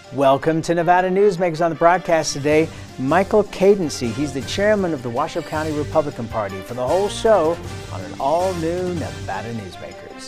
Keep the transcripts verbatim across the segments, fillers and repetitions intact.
Welcome to Nevada Newsmakers. On the broadcast today, Michael Cadency. He's the chairman of the Washoe County Republican Party for the whole show on an all-new Nevada Newsmakers.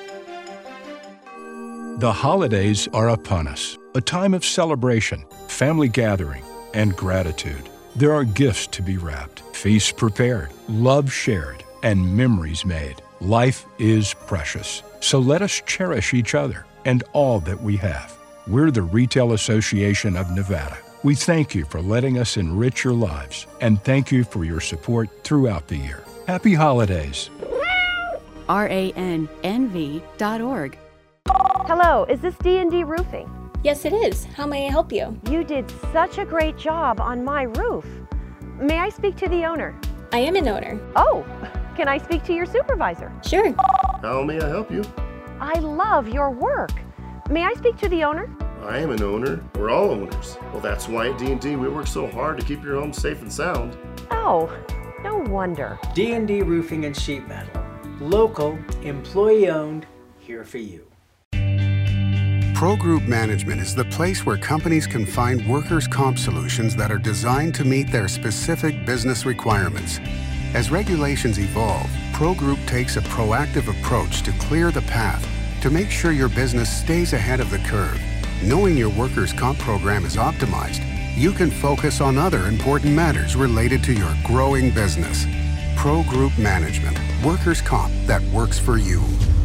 The holidays are upon us, a time of celebration, family gathering, and gratitude. There are gifts to be wrapped, feasts prepared, love shared, and memories made. Life is precious, so let us cherish each other and all that we have. We're the Retail Association of Nevada. We thank you for letting us enrich your lives, and thank you for your support throughout the year. Happy holidays. R A N N V dot org. Hello, is this D and D Roofing? Yes, it is. How may I help you? You did such a great job on my roof. May I speak to the owner? I am an owner. Oh, can I speak to your supervisor? Sure. How may I help you? I love your work. May I speak to the owner? I am an owner. We're all owners. Well, that's why at D and D we work so hard to keep your home safe and sound. Oh, no wonder. D and D Roofing and Sheet Metal. Local, employee-owned, here for you. Pro Group Management is the place where companies can find workers' comp solutions that are designed to meet their specific business requirements. As regulations evolve, Pro Group takes a proactive approach to clear the path to make sure your business stays ahead of the curve. Knowing your workers' comp program is optimized, you can focus on other important matters related to your growing business. Pro Group Management, workers' comp that works for you.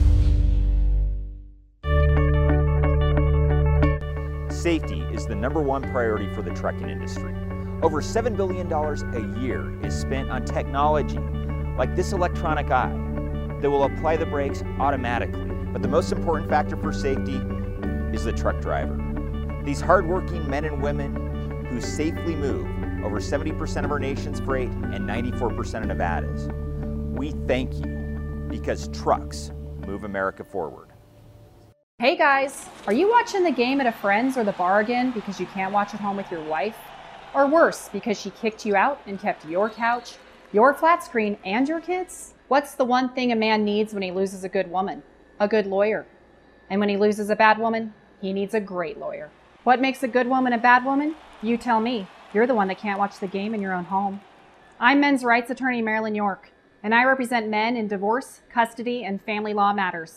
Safety is the number one priority for the trucking industry. Over seven billion dollars a year is spent on technology like this electronic eye that will apply the brakes automatically. But the most important factor for safety is the truck driver. These hardworking men and women who safely move over seventy percent of our nation's freight and ninety-four percent of Nevada's. We thank you because trucks move America forward. Hey guys, are you watching the game at a friend's or the bar again because you can't watch at home with your wife? Or worse, because she kicked you out and kept your couch, your flat screen, and your kids? What's the one thing a man needs when he loses a good woman? A good lawyer. And when he loses a bad woman, he needs a great lawyer. What makes a good woman a bad woman? You tell me. You're the one that can't watch the game in your own home. I'm men's rights attorney Marilyn York, and I represent men in divorce, custody, and family law matters.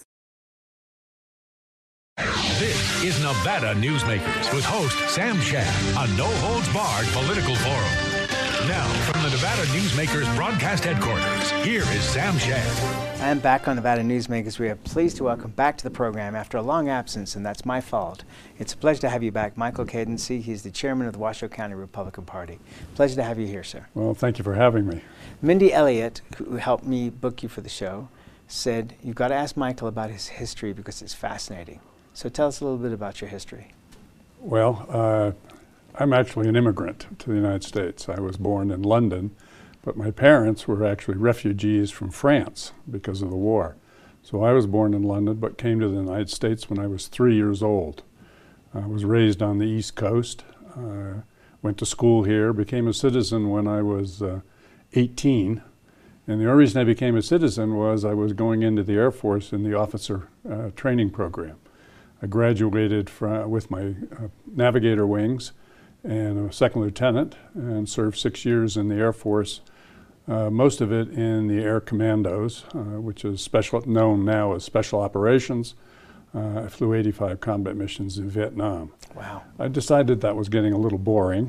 This is Nevada Newsmakers with host Sam Shad, a no-holds-barred political forum. Now, from the Nevada Newsmakers broadcast headquarters, here is Sam Shad. I'm back on Nevada Newsmakers. We are pleased to welcome back to the program after a long absence, and that's my fault. It's a pleasure to have you back, Michael Cadency. He's the chairman of the Washoe County Republican Party. Pleasure to have you here, sir. Well, thank you for having me. Mindy Elliott, who helped me book you for the show, said you've got to ask Michael about his history because it's fascinating. So tell us a little bit about your history. Well, uh, I'm actually an immigrant to the United States. I was born in London, but my parents were actually refugees from France because of the war. So I was born in London, but came to the United States when I was three years old. I was raised on the East Coast, uh, went to school here, became a citizen when I was uh, eighteen. And the only reason I became a citizen was I was going into the Air Force in the officer uh, training program. I graduated from, with my uh, navigator wings and a second lieutenant, and served six years in the Air Force, uh, most of it in the Air Commandos, uh, which is special, known now as Special Operations. Uh, I flew eighty-five combat missions in Vietnam. Wow. I decided that was getting a little boring.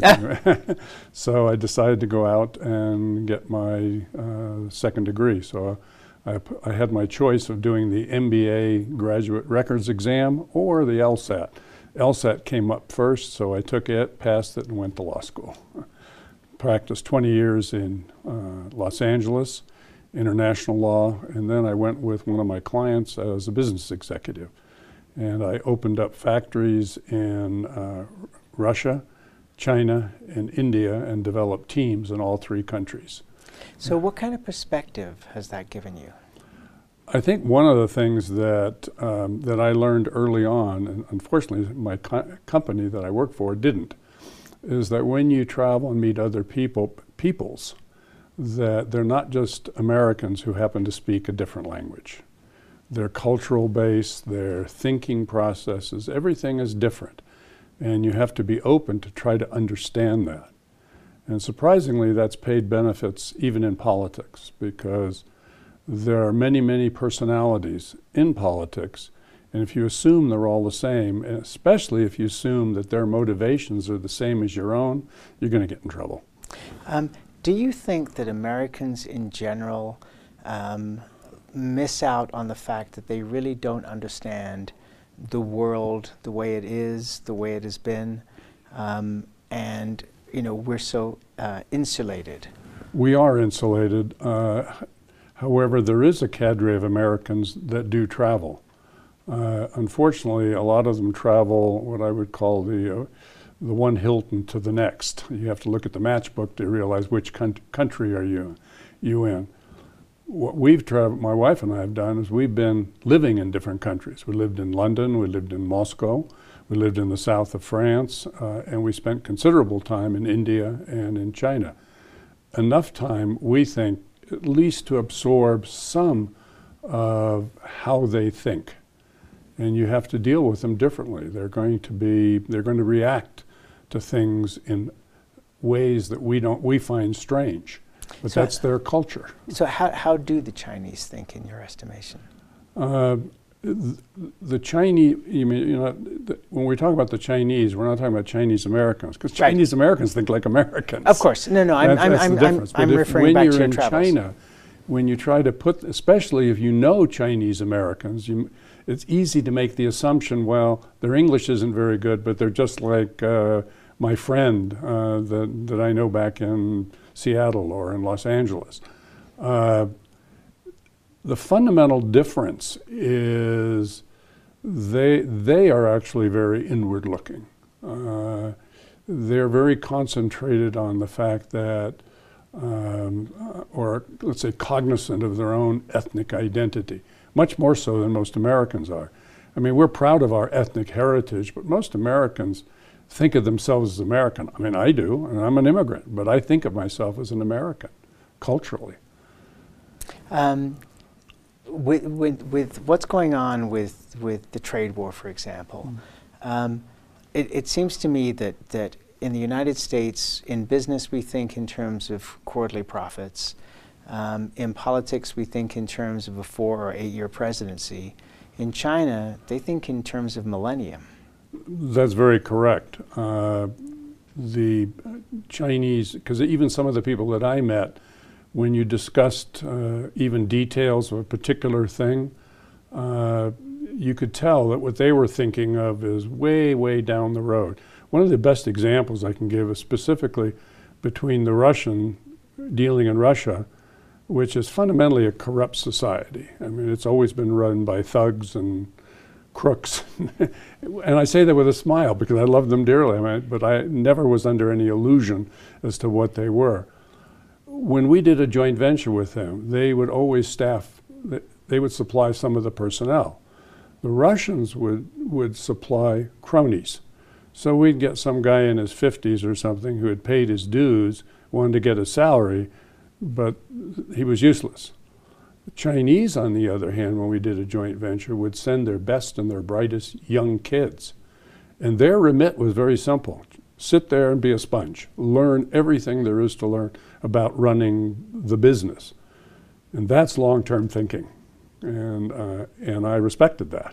So I decided to go out and get my uh, second degree. So I, I had my choice of doing the M B A graduate records exam or the LSAT. LSAT came up first, so I took it, passed it, and went to law school. Practiced twenty years in uh, Los Angeles, international law, and then I went with one of my clients as a business executive. And I opened up factories in uh, Russia, China, and India, and developed teams in all three countries. So what kind of perspective has that given you? I think one of the things that um, that I learned early on, and unfortunately my co company that I work for didn't, is that when you travel and meet other people, peoples, that they're not just Americans who happen to speak a different language. Their cultural base, their thinking processes, everything is different. And you have to be open to try to understand that. And surprisingly, that's paid benefits even in politics, because there are many, many personalities in politics. And if you assume they're all the same, and especially if you assume that their motivations are the same as your own, you're going to get in trouble. Um, do you think that Americans in general um, miss out on the fact that they really don't understand the world the way it is, the way it has been, um, and you know, we're so uh, insulated? We are insulated. Uh, however, there is a cadre of Americans that do travel. Uh, unfortunately, a lot of them travel what I would call the uh, the one Hilton to the next. You have to look at the matchbook to realize which con country are you you in. What we've traveled, my wife and I have done, is we've been living in different countries. We lived in London, we lived in Moscow, we lived in the south of France, uh, and we spent considerable time in India and in China. Enough time, we think, at least to absorb some of how they think. And you have to deal with them differently. They're going to be, they're going to react to things in ways that we don't, we find strange. But so that's their culture. So how, how do the Chinese think, in your estimation? Uh, the, the Chinese, you mean, you know, the, when we talk about the Chinese, we're not talking about Chinese Americans, because Right. Chinese Americans think like Americans. Of course. No, no, I'm, That's, I'm, that's I'm, the I'm, difference. I'm But if, referring when back you're to your in travels. China, when you try to put, especially if you know Chinese Americans, you, it's easy to make the assumption, well, their English isn't very good, but they're just like uh, my friend uh, that, that I know back in Seattle or in Los Angeles. Uh, the fundamental difference is they, they are actually very inward looking. Uh, they're very concentrated on the fact that, um, or let's say cognizant of their own ethnic identity, much more so than most Americans are. I mean, we're proud of our ethnic heritage, but most Americans think of themselves as American. I mean, I do, and I'm an immigrant, but I think of myself as an American, culturally. Um, with, with, with what's going on with, with the trade war, for example, mm. um, it, it seems to me that, that in the United States, in business, we think in terms of quarterly profits. Um, in politics, we think in terms of a four or eight year presidency. In China, they think in terms of millennium. That's very correct. Uh, the Chinese, because even some of the people that I met, when you discussed uh, even details of a particular thing, uh, you could tell that what they were thinking of is way, way down the road. One of the best examples I can give is specifically between the Russian dealing in Russia, which is fundamentally a corrupt society. I mean, it's always been run by thugs and crooks. And I say that with a smile because I love them dearly, I mean, but I never was under any illusion as to what they were. When we did a joint venture with them, they would always staff, they would supply some of the personnel. The Russians would, would supply cronies. So we'd get some guy in his fifties or something who had paid his dues, wanted to get a salary, but he was useless. The Chinese, on the other hand, when we did a joint venture, would send their best and their brightest young kids. And their remit was very simple. Sit there and be a sponge. Learn everything there is to learn about running the business. And that's long-term thinking. And, uh, and I respected that.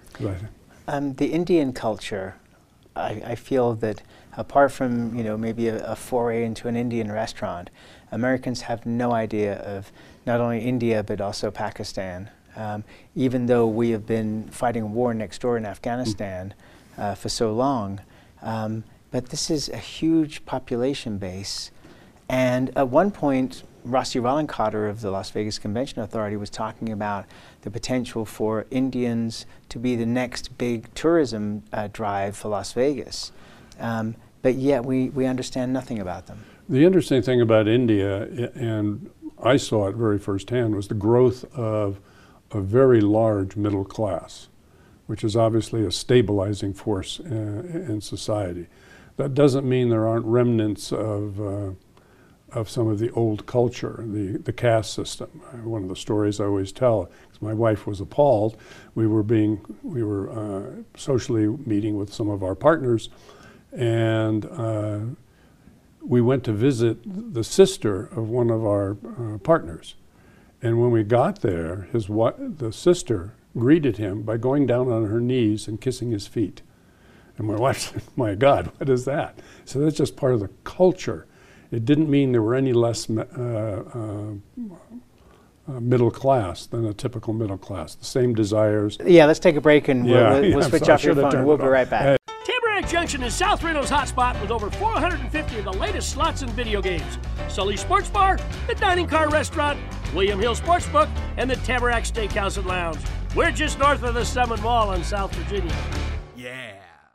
Um, the Indian culture, I, I feel that apart from, you know, maybe a, a foray into an Indian restaurant, Americans have no idea of not only India but also Pakistan. Um, even though we have been fighting a war next door in Afghanistan uh, for so long, um, but this is a huge population base. And at one point, Rossi Rollencotter of the Las Vegas Convention Authority was talking about the potential for Indians to be the next big tourism uh, drive for Las Vegas. Um, but yet we, we understand nothing about them. The interesting thing about India, and I saw it very firsthand, was the growth of a very large middle class, which is obviously a stabilizing force in, in society. That doesn't mean there aren't remnants of, uh, of some of the old culture, the, the caste system. Uh, one of the stories I always tell, because my wife was appalled, we were being, we were uh, socially meeting with some of our partners, and uh, we went to visit the sister of one of our uh, partners. And when we got there, his wa the sister greeted him by going down on her knees and kissing his feet. And my wife said, my God, what is that? So that's just part of the culture. It didn't mean there were any less uh, uh, uh, middle class than a typical middle class. The same desires. Yeah, let's take a break and yeah, we'll, we'll, yeah, we'll switch so off your phone. We'll be right back. Uh, Tamarack Junction is South Reno's hotspot with over four hundred fifty of the latest slots and video games. Sully Sports Bar, the Dining Car Restaurant, William Hill Sportsbook, and the Tamarack Steakhouse and Lounge. We're just north of the Summit Mall in South Virginia. Yeah.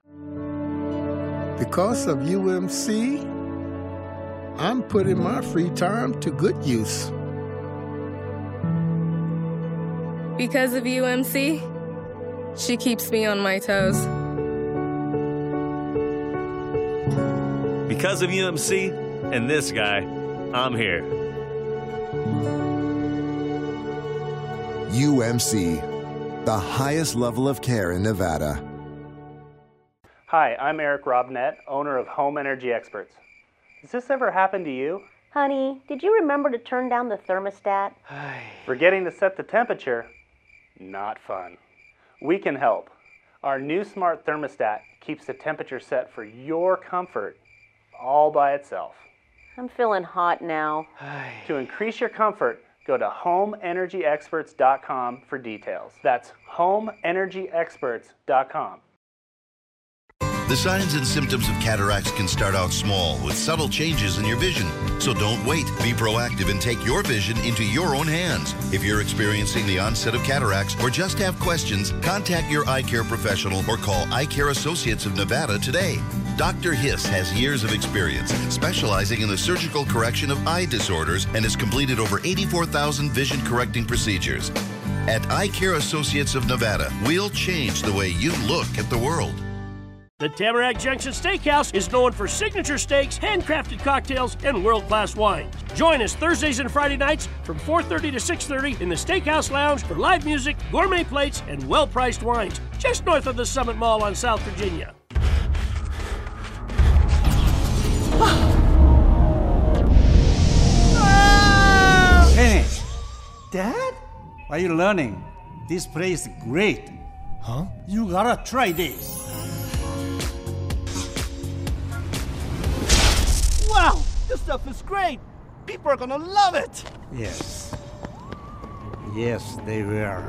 Because of U M C, I'm putting my free time to good use. Because of U M C, she keeps me on my toes. Because of U M C and this guy, I'm here. U M C, the highest level of care in Nevada. Hi, I'm Eric Robnett, owner of Home Energy Experts. Has this ever happened to you? Honey, did you remember to turn down the thermostat? Forgetting to set the temperature? Not fun. We can help. Our new smart thermostat keeps the temperature set for your comfort all by itself. I'm feeling hot now. To increase your comfort, go to home energy experts dot com for details. That's home energy experts dot com. The signs and symptoms of cataracts can start out small with subtle changes in your vision. So don't wait. Be proactive and take your vision into your own hands. If you're experiencing the onset of cataracts or just have questions, contact your eye care professional or call Eye Care Associates of Nevada today. Doctor Hiss has years of experience specializing in the surgical correction of eye disorders and has completed over eighty-four thousand vision correcting procedures. At Eye Care Associates of Nevada, we'll change the way you look at the world. The Tamarack Junction Steakhouse is known for signature steaks, handcrafted cocktails, and world-class wines. Join us Thursdays and Friday nights from four thirty to six thirty in the Steakhouse Lounge for live music, gourmet plates, and well-priced wines, just north of the Summit Mall on South Virginia. Hey, Dad? Are you learning? This place is great. Huh? You gotta try this. Wow, this stuff is great. People are gonna love it. Yes. Yes, they will.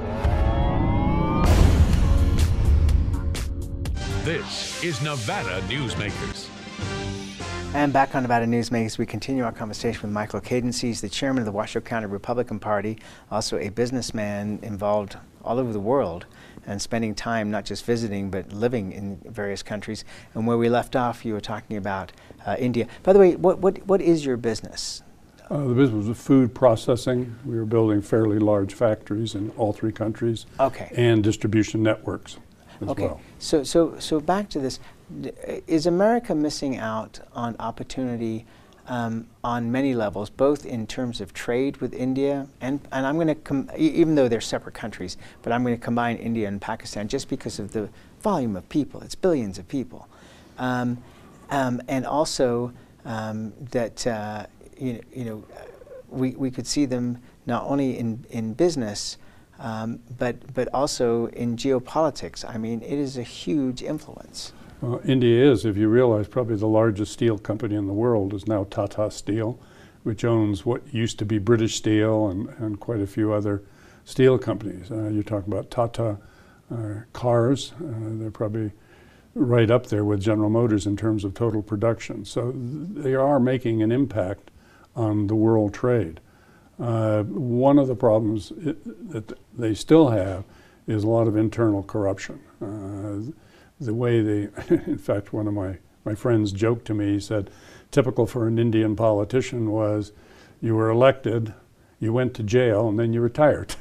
This is Nevada Newsmakers. And back on Nevada Newsmakers, we continue our conversation with Michael Cadency. He's the chairman of the Washoe County Republican Party, also a businessman involved all over the world and spending time not just visiting but living in various countries. And where we left off, you were talking about uh, India. By the way, what, what, what is your business? Uh, the business was food processing. We were building fairly large factories in all three countries. Okay. And distribution networks as okay. well. So, so, so back to this. Is America missing out on opportunity um, on many levels, both in terms of trade with India, and, and I'm going to, com even though they're separate countries, but I'm going to combine India and Pakistan just because of the volume of people. It's billions of people. Um, um, and also um, that, uh, you, you know, we, we could see them not only in, in business, um, but, but also in geopolitics. I mean, it is a huge influence. Well, India is, if you realize, probably the largest steel company in the world is now Tata Steel, which owns what used to be British Steel and, and quite a few other steel companies. Uh, you're talking about Tata uh, cars. Uh, they're probably right up there with General Motors in terms of total production. So th they are making an impact on the world trade. Uh, one of the problems it, that they still have is a lot of internal corruption. Uh, the way they, in fact, one of my, my friends joked to me, he said, typical for an Indian politician was you were elected, you went to jail, and then you retired.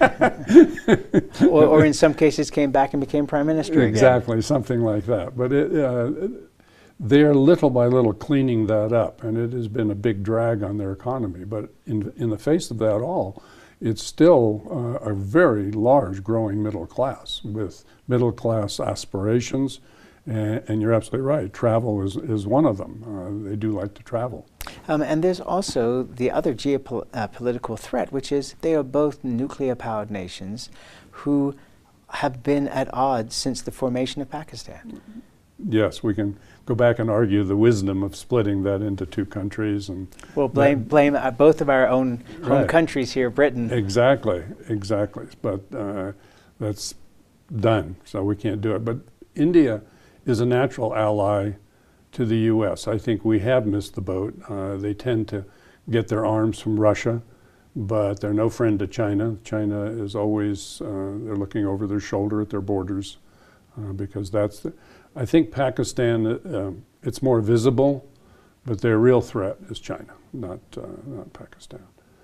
or, or in some cases came back and became prime minister again. Exactly, something like that. But it, uh, they're little by little cleaning that up, and it has been a big drag on their economy. But in, in the face of that all, it's still uh, a very large growing middle class with middle class aspirations. And, and you're absolutely right, travel is, is one of them. Uh, they do like to travel. Um, and there's also the other geopolitical uh, threat, which is they are both nuclear-powered nations who have been at odds since the formation of Pakistan. Yes, we can go back and argue the wisdom of splitting that into two countries. And well, blame blame uh, both of our own home right. countries here, Britain. Exactly, exactly. But uh, that's done, so we can't do it. But India is a natural ally to the U S. I think we have missed the boat. Uh, they tend to get their arms from Russia, but they're no friend to China. China is always, uh, they're looking over their shoulder at their borders uh, because that's, the, I think Pakistan, uh, it's more visible, but their real threat is China, not, uh, not Pakistan.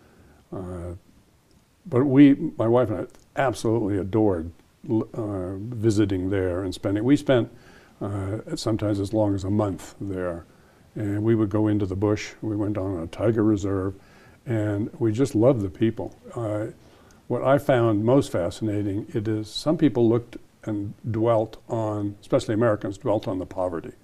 Uh, but we, my wife and I, absolutely adored uh, visiting there and spending, we spent Uh, sometimes as long as a month there. And we would go into the bush. We went on a tiger reserve, and we just loved the people. Uh, what I found most fascinating, it is some people looked and dwelt on, especially Americans, dwelt on the poverty.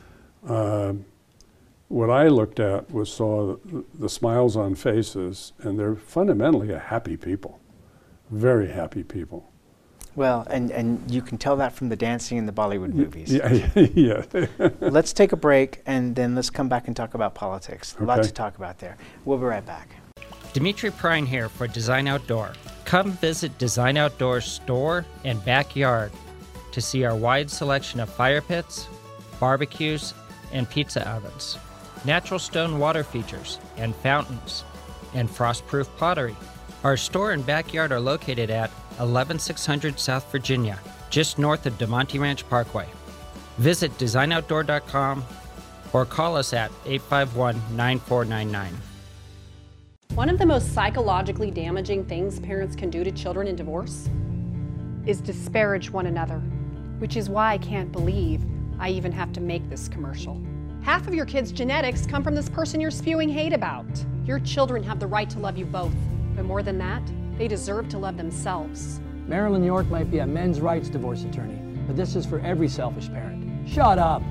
Uh, what I looked at was saw the, the smiles on faces, and they're fundamentally a happy people, very happy people. Well, and, and you can tell that from the dancing in the Bollywood movies. Yeah, yeah. Let's take a break, and then let's come back and talk about politics. A lot Okay. to talk about there. We'll be right back. Dimitri Prine here for Design Outdoor. Come visit Design Outdoor's store and backyard to see our wide selection of fire pits, barbecues, and pizza ovens, natural stone water features and fountains, and frost-proof pottery. Our store and backyard are located at eleven six hundred South Virginia, just north of DeMonte Ranch Parkway. Visit design outdoor dot com or call us at eight five one, nine four nine nine. One of the most psychologically damaging things parents can do to children in divorce is disparage one another, which is why I can't believe I even have to make this commercial. Half of your kids' genetics come from this person you're spewing hate about. Your children have the right to love you both, but more than that, they deserve to love themselves. Marilyn York might be a men's rights divorce attorney, but this is for every selfish parent. Shut up!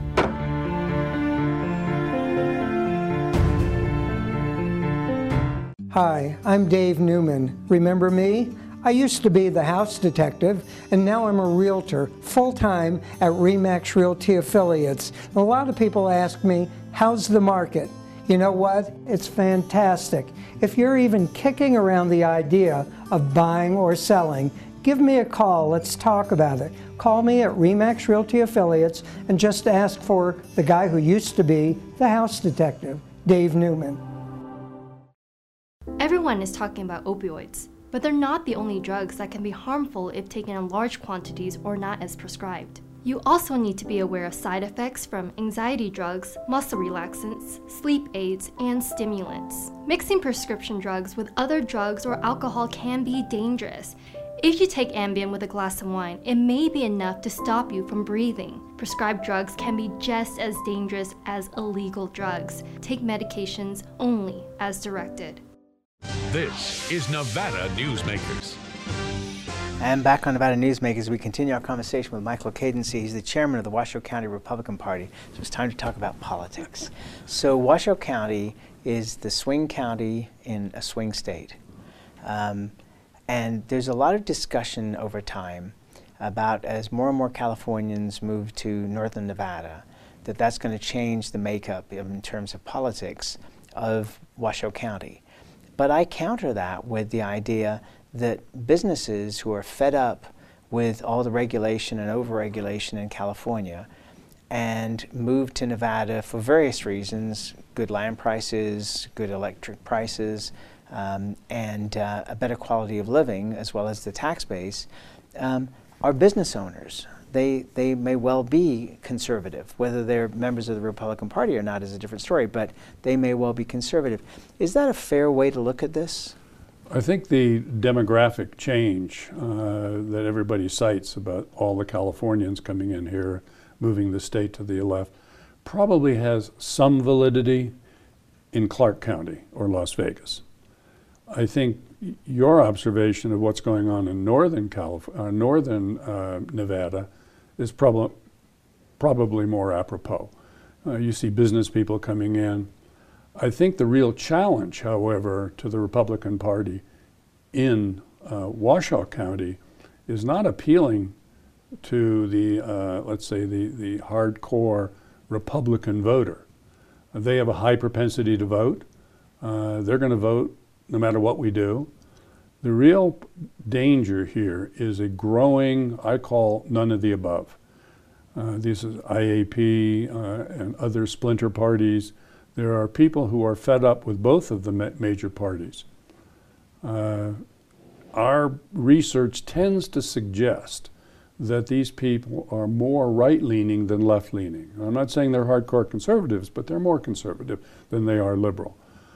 Hi, I'm Dave Newman. Remember me? I used to be the house detective, and now I'm a realtor full-time at RE/MAX Realty Affiliates. A lot of people ask me, how's the market? You know what? It's fantastic. If you're even kicking around the idea of buying or selling, give me a call. Let's talk about it. Call me at RE/MAX Realty Affiliates and just ask for the guy who used to be the house detective, Dave Newman. Everyone is talking about opioids, but they're not the only drugs that can be harmful if taken in large quantities or not as prescribed. You also need to be aware of side effects from anxiety drugs, muscle relaxants, sleep aids, and stimulants. Mixing prescription drugs with other drugs or alcohol can be dangerous. If you take Ambien with a glass of wine, it may be enough to stop you from breathing. Prescribed drugs can be just as dangerous as illegal drugs. Take medications only as directed. This is Nevada Newsmakers. And back on Nevada Newsmakers, we continue our conversation with Michael Cadency. He's the chairman of the Washoe County Republican Party. So it's time to talk about politics. So Washoe County is the swing county in a swing state. Um, and there's a lot of discussion over time about, as more and more Californians move to northern Nevada, that that's going to change the makeup in terms of politics of Washoe County. But I counter that with the idea that businesses who are fed up with all the regulation and over-regulation in California and move to Nevada for various reasons, good land prices, good electric prices, um, and uh, a better quality of living, as well as the tax base, um, are business owners. They, they may well be conservative. Whether they're members of the Republican Party or not is a different story, but they may well be conservative. Is that a fair way to look at this? I think the demographic change uh, that everybody cites about all the Californians coming in here, moving the state to the left, probably has some validity in Clark County or Las Vegas. I think your observation of what's going on in northern California, uh, northern uh, Nevada is prob probably more apropos. Uh, you see business people coming in. I think the real challenge, however, to the Republican Party in uh, Washoe County is not appealing to the, uh, let's say, the, the hardcore Republican voter. They have a high propensity to vote. Uh, they're going to vote no matter what we do. The real danger here is a growing, I call none of the above. Uh, these is I A P uh, and other splinter parties. There are people who are fed up with both of the ma major parties. Uh, our research tends to suggest that these people are more right-leaning than left-leaning. I'm not saying they're hardcore conservatives, but they're more conservative than they are liberal.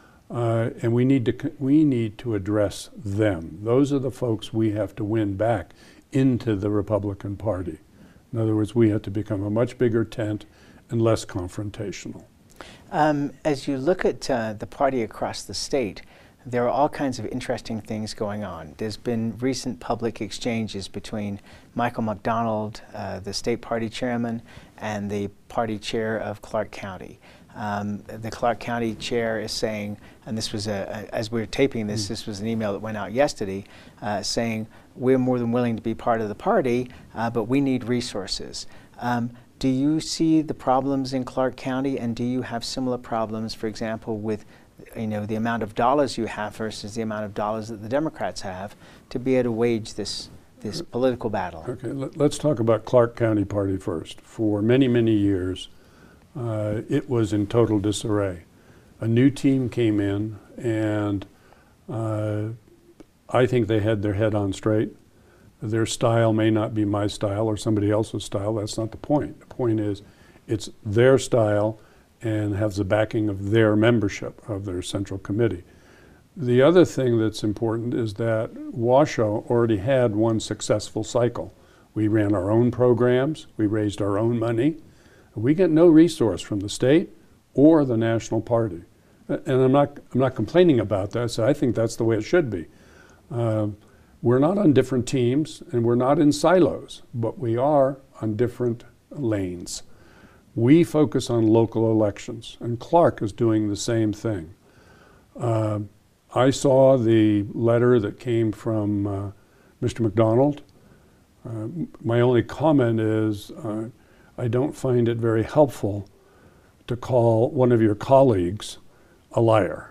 Uh, and we need to we need to address them. Those are the folks we have to win back into the Republican Party. In other words, we have to become a much bigger tent and less confrontational. Um, as you look at uh, the party across the state, there are all kinds of interesting things going on. There's been recent public exchanges between Michael McDonald, uh, the state party chairman, and the party chair of Clark County. Um, the Clark County chair is saying, and this was, a, a, as we were taping this, mm. this was an email that went out yesterday, uh, saying, we're more than willing to be part of the party, uh, but we need resources. Um, do you see the problems in Clark County, and do you have similar problems, for example, with you know, the amount of dollars you have versus the amount of dollars that the Democrats have to be able to wage this, this political battle? Okay, let, let's talk about Clark County Party first. For many, many years, uh, it was in total disarray. A new team came in, and uh, I think they had their head on straight. Their style may not be my style or somebody else's style. That's not the point. The point is it's their style and has the backing of their membership of their central committee. The other thing that's important is that Washoe already had one successful cycle. We ran our own programs, we raised our own money. We get no resource from the state or the national party. And I'm not, I'm not complaining about that, so I think that's the way it should be. Uh, we're not on different teams and we're not in silos, but we are on different lanes. We focus on local elections, and Clark is doing the same thing. Uh, I saw the letter that came from uh, Mister McDonald. Uh, my only comment is uh, I don't find it very helpful to call one of your colleagues a liar.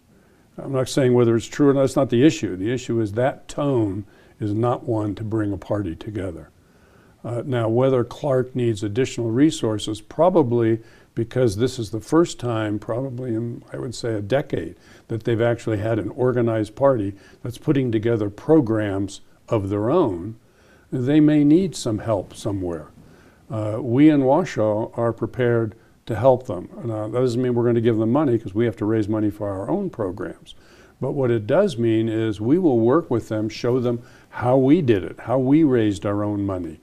I'm not saying whether it's true or not, that's not the issue. The issue is that tone is not one to bring a party together. Uh, now, whether Clark needs additional resources, probably because this is the first time, probably in, I would say, a decade, that they've actually had an organized party that's putting together programs of their own, they may need some help somewhere. Uh, we in Washoe are prepared to help them. Now, that doesn't mean we're going to give them money because we have to raise money for our own programs. But what it does mean is we will work with them, show them how we did it, how we raised our own money.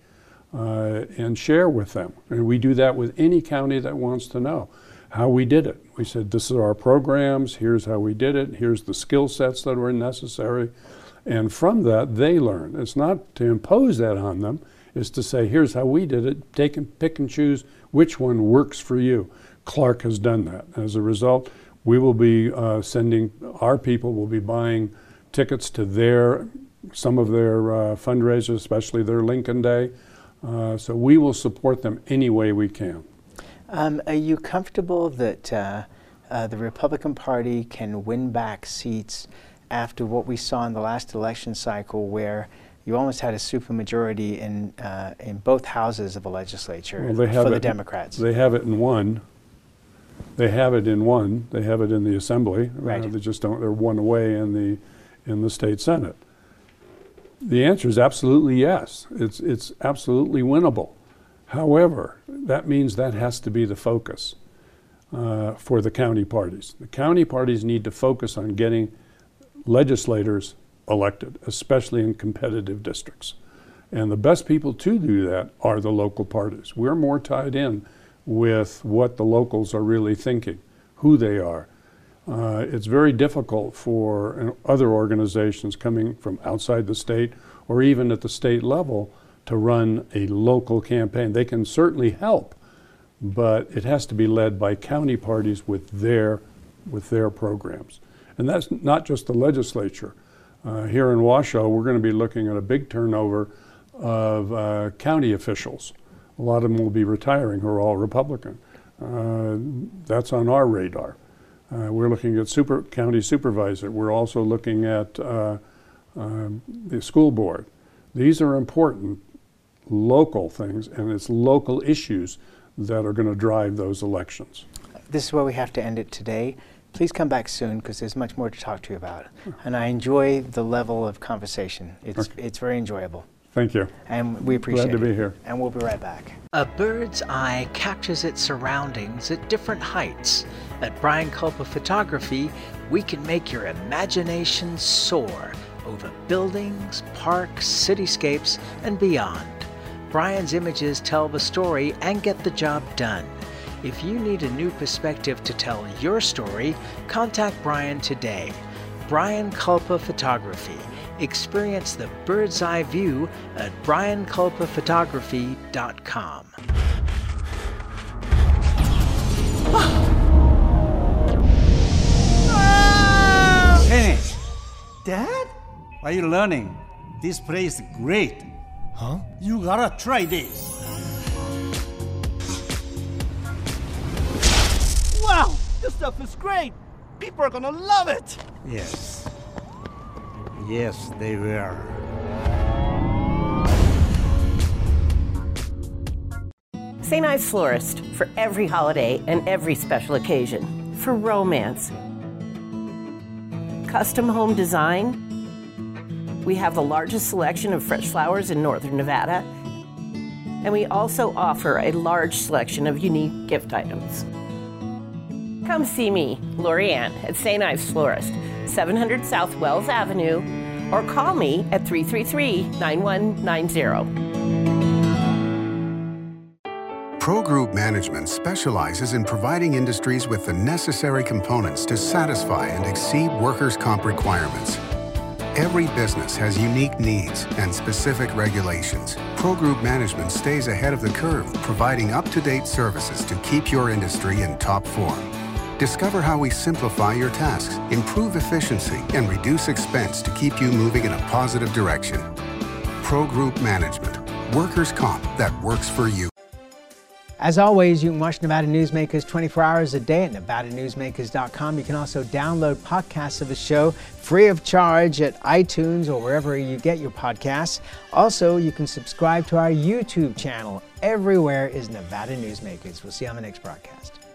Uh, and share with them. And we do that with any county that wants to know how we did it. We said, this is our programs, here's how we did it, here's the skill sets that were necessary. And from that, they learn. It's not to impose that on them, it's to say, here's how we did it, take and pick and choose which one works for you. Clark has done that. As a result, we will be uh, sending, our people will be buying tickets to their, some of their uh, fundraisers, especially their Lincoln Day. Uh, so we will support them any way we can. Um, are you comfortable that uh, uh, the Republican Party can win back seats after what we saw in the last election cycle, where you almost had a supermajority in uh, in both houses of the legislature well, they have for the it, Democrats? They have it in one. They have it in one. They have it in the Assembly. Right. Uh, they just don't. They're one away in the in the state Senate. The answer is absolutely yes. It's, it's absolutely winnable. However, that means that has to be the focus uh, for the county parties. The county parties need to focus on getting legislators elected, especially in competitive districts. And the best people to do that are the local parties. We're more tied in with what the locals are really thinking, who they are. Uh, it's very difficult for uh, other organizations coming from outside the state or even at the state level to run a local campaign. They can certainly help, but it has to be led by county parties with their, with their programs. And that's not just the legislature. Uh, here in Washoe, we're going to be looking at a big turnover of uh, county officials. A lot of them will be retiring who are all Republican. Uh, that's on our radar. Uh, we're looking at super county supervisor. We're also looking at uh, uh, the school board. These are important local things, and it's local issues that are going to drive those elections. This is where we have to end it today. Please come back soon because there's much more to talk to you about. And I enjoy the level of conversation. It's, okay. it's very enjoyable. Thank you. And we appreciate it. Glad to be here. And we'll be right back. A bird's eye captures its surroundings at different heights. At Brian Culpa Photography, we can make your imagination soar over buildings, parks, cityscapes, and beyond. Brian's images tell the story and get the job done. If you need a new perspective to tell your story, contact Brian today. Brian Culpa Photography. Experience the bird's eye view at brian culpa photography dot com. Hey, Dad? Why are you learning? This place is great. Huh? You gotta try this. Wow, this stuff is great. People are gonna love it. Yes. Yes, they will. Saint Ives Florist, for every holiday and every special occasion. For romance. Custom home design. We have the largest selection of fresh flowers in northern Nevada. And we also offer a large selection of unique gift items. Come see me, Lori Ann, at Saint Ives Florist, seven hundred South Wells Avenue, or call me at three three three, nine one nine zero. Pro Group Management specializes in providing industries with the necessary components to satisfy and exceed workers' comp requirements. Every business has unique needs and specific regulations. Pro Group Management stays ahead of the curve, providing up-to-date services to keep your industry in top form. Discover how we simplify your tasks, improve efficiency, and reduce expense to keep you moving in a positive direction. Pro Group Management. Workers' comp that works for you. As always, you can watch Nevada Newsmakers twenty-four hours a day at nevada newsmakers dot com. You can also download podcasts of the show free of charge at iTunes or wherever you get your podcasts. Also, you can subscribe to our YouTube channel. Everywhere is Nevada Newsmakers. We'll see you on the next broadcast.